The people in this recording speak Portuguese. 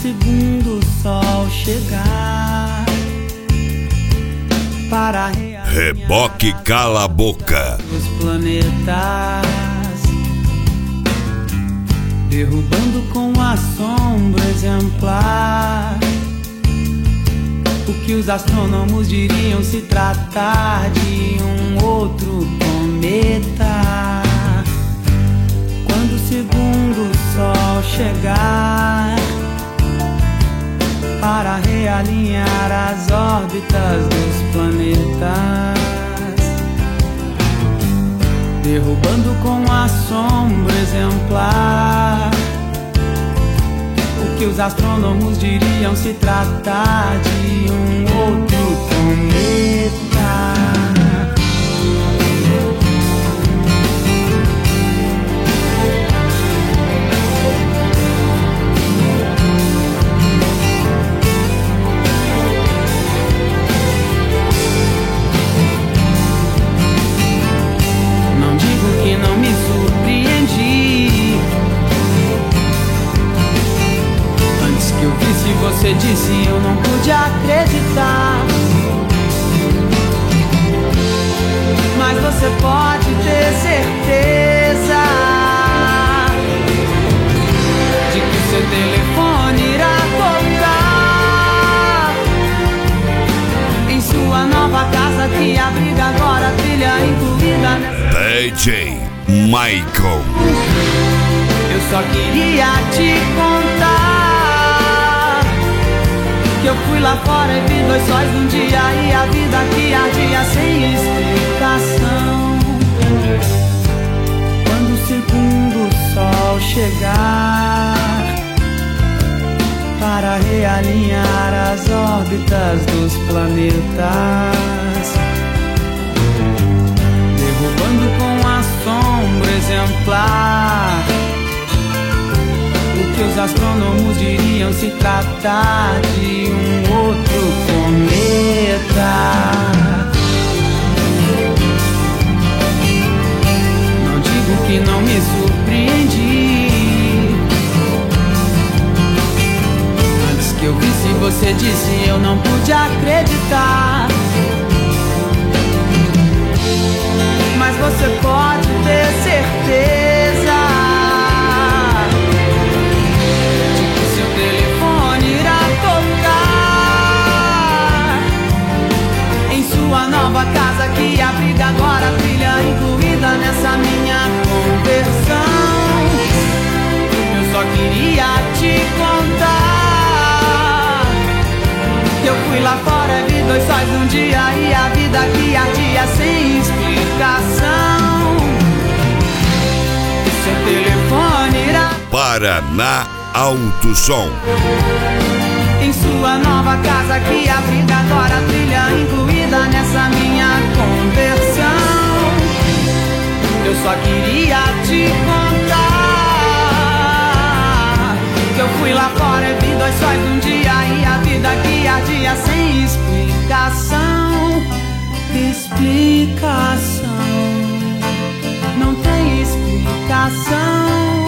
segundo sol chegar para Reboque Cala a Boca. Os planetas, derrubando com assombro exemplar o que os astrônomos diriam se tratar de um outro cometa. Quando o segundo sol chegar para realinhar as órbitas dos planetas, derrubando com assombro exemplar o que os astrônomos diriam se tratar de um outro cometa. Que não me surpreendi. Antes que eu visse você disse, eu não pude acreditar. Mas você pode ter certeza de que o seu telefone irá tocar em sua nova casa que abriga agora a trilha incluída nessa DJ Michael. Eu só queria te contar que eu fui lá fora e vi dois sóis num dia e a vida que ardia sem explicação. Quando o segundo sol chegar para realinhar as órbitas dos planetas, derrubando com assombro exemplar o que os astrônomos diriam se tratar de um outro cometa. Não digo que não me surpreendi. Antes que eu visse você disse, eu não pude acreditar. Mas você pode ter certeza de que o seu telefone irá tocar em sua nova casa que abriga agora a trilha incluída nessa minha conversão. Eu só queria te contar que eu fui lá fora e vi dois sóis num dia e a vida que ardia sem explicação. Seu telefone irá Paraná Alto Som. em sua nova casa que abriga agora a trilha incluída nessa minha conversão. Eu só queria te contar que eu fui lá fora e vi dois sóis num dia e a vida que ardia sem explicação. Explicação, não tem explicação.